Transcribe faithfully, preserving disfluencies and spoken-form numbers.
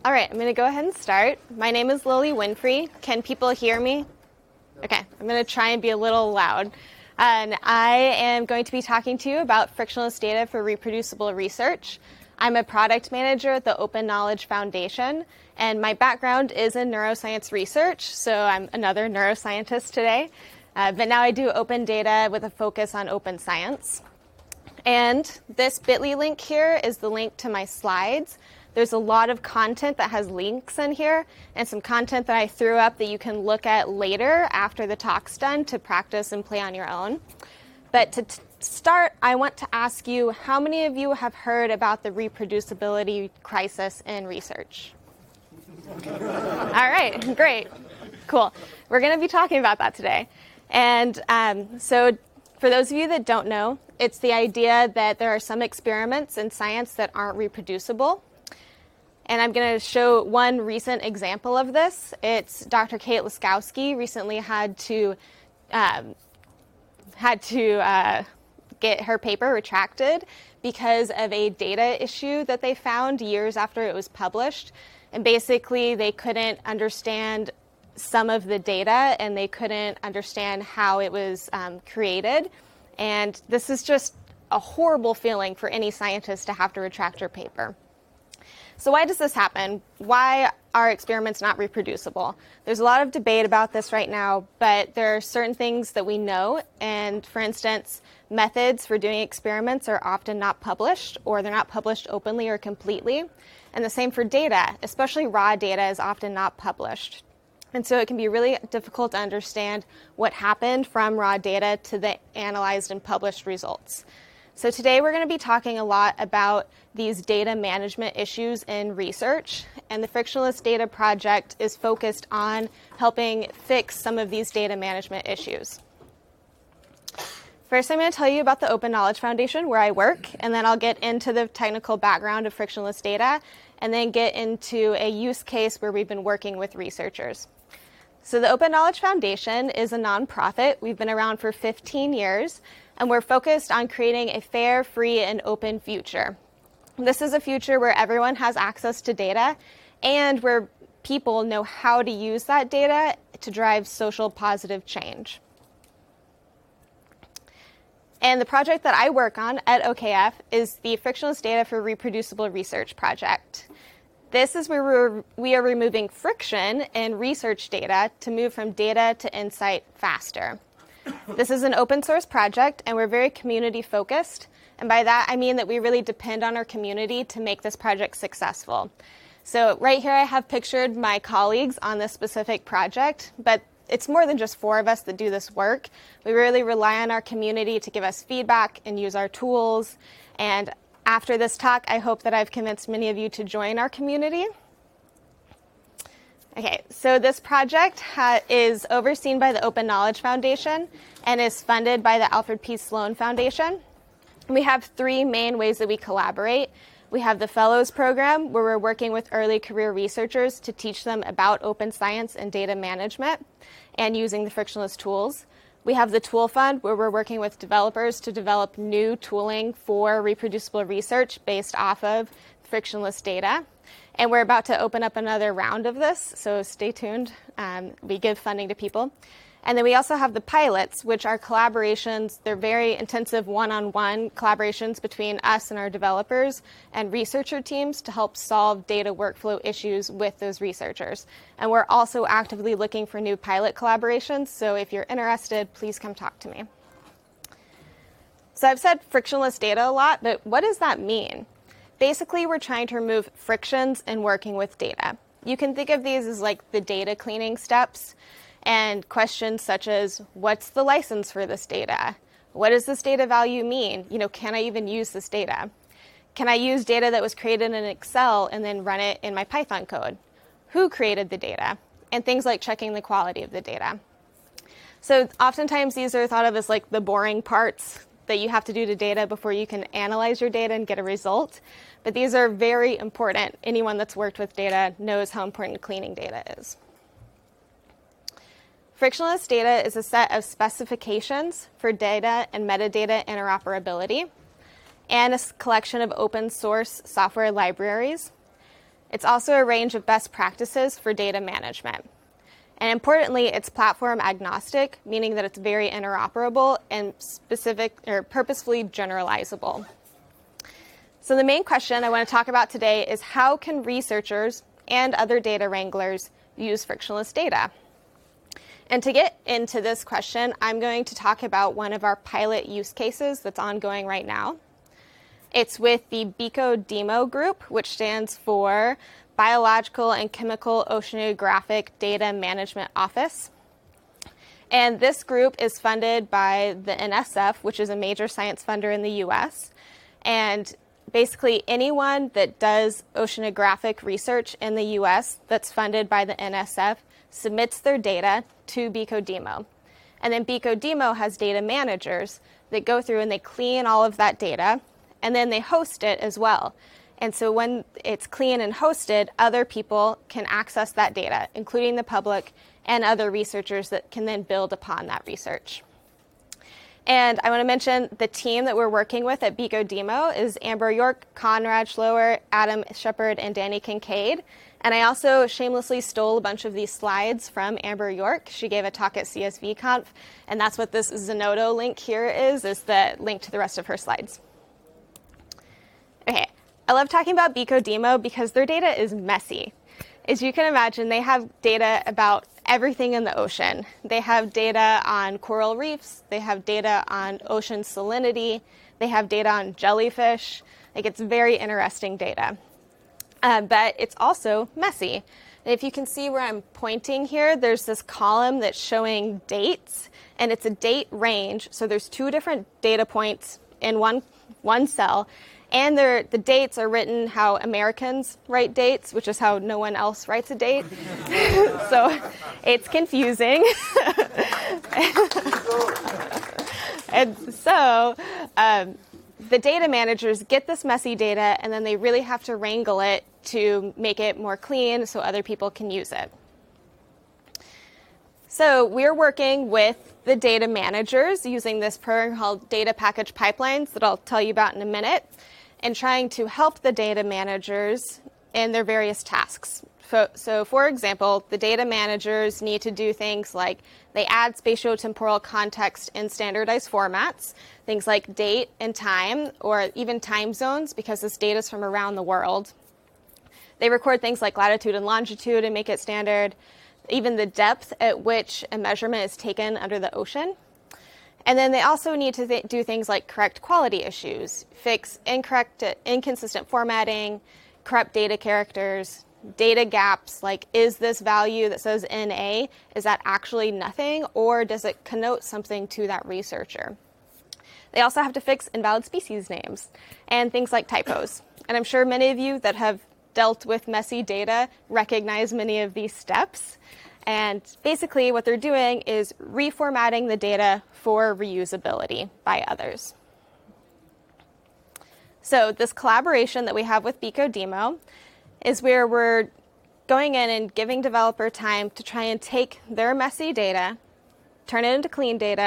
All right, I'm going to go ahead and start. My name is Lily Winfrey. Can people hear me? Okay, I'm going to try and be a little loud. And I am going to be talking to you about frictionless data for reproducible research. I'm a product manager at the Open Knowledge Foundation, and my background is in neuroscience research, so I'm another neuroscientist today. Uh, but now I do open data with a focus on open science. And this bit dot l y link here is the link to my slides. There's a lot of content that has links in here and some content that I threw up that you can look at later after the talk's done to practice and play on your own. But to t- start, I want to ask you, how many of you have heard about the reproducibility crisis in research? All right, great, cool. We're going to be talking about that today. And um, so for those of you that don't know, it's the idea that there are some experiments in science that aren't reproducible. And I'm going to show one recent example of this. It's Doctor Kate Laskowski recently had to um, had to uh, get her paper retracted because of a data issue that they found years after it was published. And basically, they couldn't understand some of the data, and they couldn't understand how it was um, created. And this is just a horrible feeling for any scientist to have to retract your paper. So why does this happen? Why are experiments not reproducible? There's a lot of debate about this right now, but there are certain things that we know. And for instance, methods for doing experiments are often not published, or they're not published openly or completely. And the same for data, especially raw data is often not published. And so it can be really difficult to understand what happened from raw data to the analyzed and published results. So today we're going to be talking a lot about these data management issues in research, and the Frictionless Data Project is focused on helping fix some of these data management issues. First, I'm going to tell you about the Open Knowledge Foundation, where I work, and then I'll get into the technical background of frictionless data, and then get into a use case where we've been working with researchers. So the Open Knowledge Foundation is a nonprofit. We've been around for fifteen years, and we're focused on creating a fair, free, and open future. This is a future where everyone has access to data and where people know how to use that data to drive social positive change. And the project that I work on at O K F is the Frictionless Data for Reproducible Research project. This is where we're, we are removing friction in research data to move from data to insight faster. This is an open source project, and we're very community focused. And by that, I mean that we really depend on our community to make this project successful. So right here, I have pictured my colleagues on this specific project, but it's more than just four of us that do this work. We really rely on our community to give us feedback and use our tools. And after this talk, I hope that I've convinced many of you to join our community. Okay, so this project ha- is overseen by the Open Knowledge Foundation and is funded by the Alfred P. Sloan Foundation. We have three main ways that we collaborate. We have the Fellows Program, where we're working with early career researchers to teach them about open science and data management and using the frictionless tools. We have the Tool Fund, where we're working with developers to develop new tooling for reproducible research based off of frictionless data. And we're about to open up another round of this, so stay tuned. Um, we give funding to people. And then we also have the pilots, which are collaborations. They're very intensive one-on-one collaborations between us and our developers and researcher teams to help solve data workflow issues with those researchers. And we're also actively looking for new pilot collaborations, so if you're interested, please come talk to me. So I've said frictionless data a lot, but what does that mean? Basically, we're trying to remove frictions in working with data. You can think of these as like the data cleaning steps. And questions such as, what's the license for this data? What does this data value mean? You know, can I even use this data? Can I use data that was created in Excel and then run it in my Python code? Who created the data? And things like checking the quality of the data. So oftentimes these are thought of as like the boring parts that you have to do to data before you can analyze your data and get a result. But these are very important. Anyone that's worked with data knows how important cleaning data is. Frictionless data is a set of specifications for data and metadata interoperability and a collection of open source software libraries. It's also a range of best practices for data management. And importantly, it's platform agnostic, meaning that it's very interoperable and specific or purposefully generalizable. So the main question I want to talk about today is how can researchers and other data wranglers use frictionless data? And to get into this question, I'm going to talk about one of our pilot use cases that's ongoing right now. It's with the BICO-DEMO group, which stands for Biological and Chemical Oceanographic Data Management Office. And this group is funded by the N S F, which is a major science funder in the U S. And basically anyone that does oceanographic research in the U S that's funded by the N S F submits their data to BICO-DEMO. And then BICO-DEMO has data managers that go through and they clean all of that data, and then they host it as well. And so when it's clean and hosted, other people can access that data, including the public and other researchers that can then build upon that research. And I want to mention the team that we're working with at BICO-DEMO is Amber York, Conrad Schloer, Adam Shepard, and Danny Kincaid. And I also shamelessly stole a bunch of these slides from Amber York. She gave a talk at C S V Conf, and that's what this Zenodo link here is, is the link to the rest of her slides. Okay, I love talking about BICO-DEMO because their data is messy. As you can imagine, they have data about everything in the ocean. They have data on coral reefs, they have data on ocean salinity, they have data on jellyfish. Like, it's very interesting data. Uh, but it's also messy. And if you can see where I'm pointing here, there's this column that's showing dates, and it's a date range. So there's two different data points in one, one cell, and the dates are written how Americans write dates, which is how no one else writes a date. So it's confusing. And so um, the data managers get this messy data, and then they really have to wrangle it to make it more clean so other people can use it. So we're working with the data managers using this program called Data Package Pipelines that I'll tell you about in a minute, and trying to help the data managers in their various tasks. So, so for example, the data managers need to do things like they add spatiotemporal context in standardized formats, things like date and time, or even time zones, because this data is from around the world. They record things like latitude and longitude and make it standard, even the depth at which a measurement is taken under the ocean. And then they also need to th- do things like correct quality issues, fix incorrect, inconsistent formatting, corrupt data characters, data gaps, like is this value that says N A, is that actually nothing, or does it connote something to that researcher? They also have to fix invalid species names and things like typos. And I'm sure many of you that have dealt with messy data recognize many of these steps. And basically what they're doing is reformatting the data for reusability by others. So this collaboration that we have with BICO-DEMO is where we're going in and giving developer time to try and take their messy data, turn it into clean data,